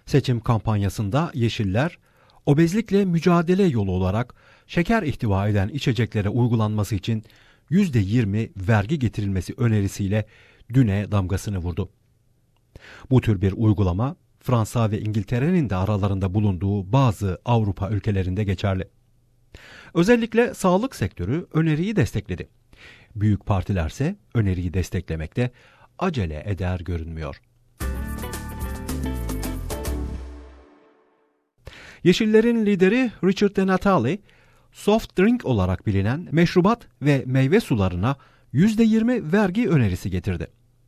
Seçim kampanyasında Yeşiller, obezlikle mücadele yolu olarak şeker ihtiva eden içeceklere uygulanması için %20 vergi getirilmesi önerisiyle düne damgasını vurdu. Bu tür bir uygulama Fransa ve İngiltere'nin de aralarında bulunduğu bazı Avrupa ülkelerinde geçerli. Özellikle sağlık sektörü öneriyi destekledi. Büyük partilerse öneriyi desteklemekte acele eder görünmüyor. Yeşillerin lideri Richard DeNatale, soft drink olarak bilinen meşrubat ve meyve sularına %20 vergi önerisi getirdi.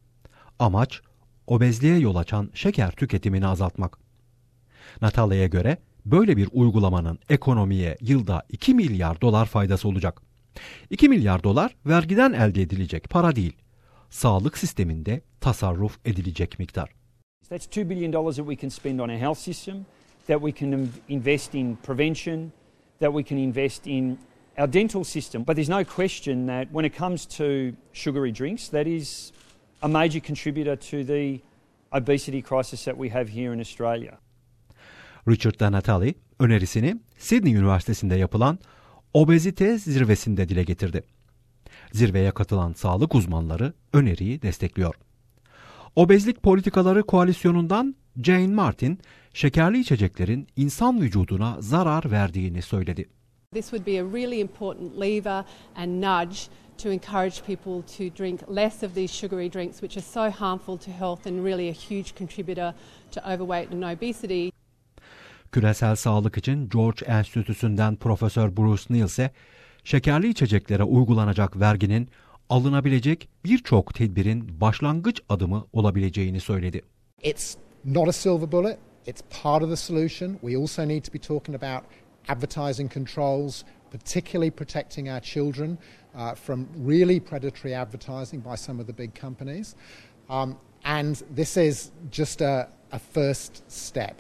Amaç, obezliğe yol açan şeker tüketimini azaltmak. Natale'ye göre böyle bir uygulamanın ekonomiye yılda 2 milyar dolar faydası olacak. 2 milyar dolar vergiden elde edilecek para değil, sağlık sisteminde tasarruf edilecek miktar. That's $2 billion that we can spend on our health system, that we can invest in prevention, that we can invest in our dental system. But there's no question that when it comes to sugary drinks, that is a major contributor to the obesity crisis that we have here in Australia. Richard DeNatale önerisini Sydney Üniversitesi'nde yapılan obezite zirvesinde dile getirdi. Zirveye katılan sağlık uzmanları öneriyi destekliyor. Obezlik Politikaları Koalisyonu'ndan Jane Martin, şekerli içeceklerin insan vücuduna zarar verdiğini söyledi. This would be a really important lever and nudge to encourage people to drink less of these sugary drinks, which are so harmful to health and really a huge contributor to overweight and obesity. Küresel Sağlık için George Enstitüsü'nden Profesör Bruce Neal ise şekerli içeceklere uygulanacak verginin alınabilecek birçok tedbirin başlangıç adımı olabileceğini söyledi. It's not a silver bullet, it's part of the solution. We also need to be talking about advertising controls, particularly protecting our children from really predatory advertising by some of the big companies. And this is just a first step.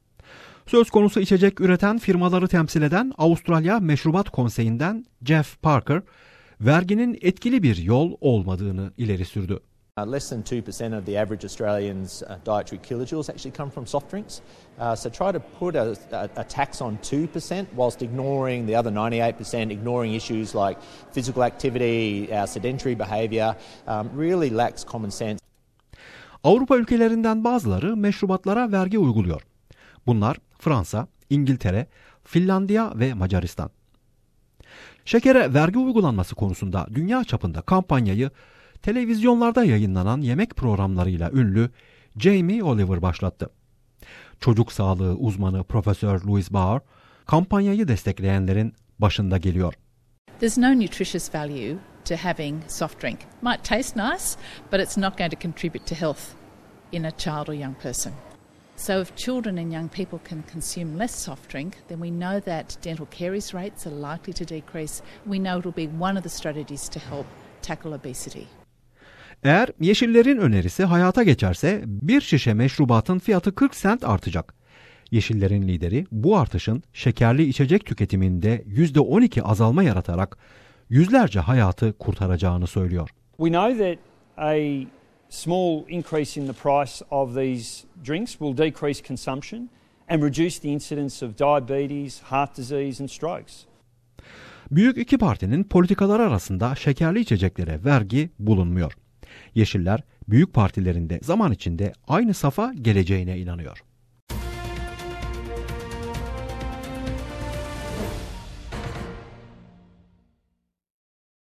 Söz konusu içecek üreten firmaları temsil eden Avustralya Meşrubat Konseyi'nden Jeff Parker, verginin etkili bir yol olmadığını ileri sürdü. Less than 2% of the average Australian's dietary kilojoules actually come from soft drinks. So try to put a tax on 2% whilst ignoring the other 98%, ignoring issues like physical activity, sedentary behaviour, really lacks common sense. Avrupa ülkelerinden bazıları meşrubatlara vergi uyguluyor. Bunlar Fransa, İngiltere, Finlandiya ve Macaristan. Şekere vergi uygulanması konusunda dünya çapında kampanyayı televizyonlarda yayınlanan yemek programlarıyla ünlü Jamie Oliver başlattı. Çocuk sağlığı uzmanı Profesör Louise Bauer, kampanyayı destekleyenlerin başında geliyor. There's no nutritious value to having soft drink. Might taste nice, but it's not going to contribute to health in a child or young person. So if children and young people can consume less soft drink, then we know that dental caries rates are likely to decrease. We know it will be one of the strategies to help tackle obesity. Eğer Yeşillerin önerisi hayata geçerse bir şişe meşrubatın fiyatı 40 sent artacak. Yeşillerin lideri bu artışın şekerli içecek tüketiminde %12 azalma yaratarak yüzlerce hayatı kurtaracağını söylüyor. We know that a small increase in the price of these drinks will decrease consumption and reduce the incidence of diabetes, heart disease and strokes. Büyük iki partinin politikaları arasında şekerli içeceklere vergi bulunmuyor. Yeşiller büyük partilerinde zaman içinde aynı safa geleceğine inanıyor.